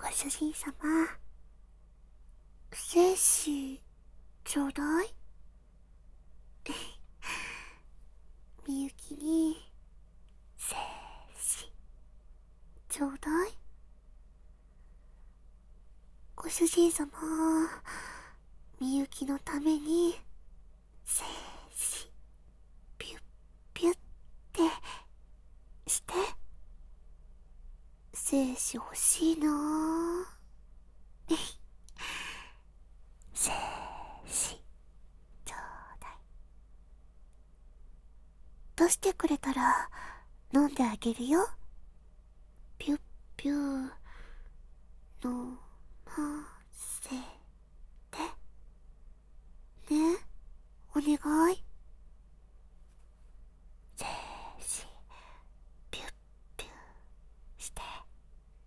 主人様、精子ちょうだい。みゆきに精子ちょうだい。ご主人様、みゆきのために精子ピュッピュッってして。精子欲しいなぁ。精子ちょうだい。出してくれたら飲んであげるよ。ピュッピューの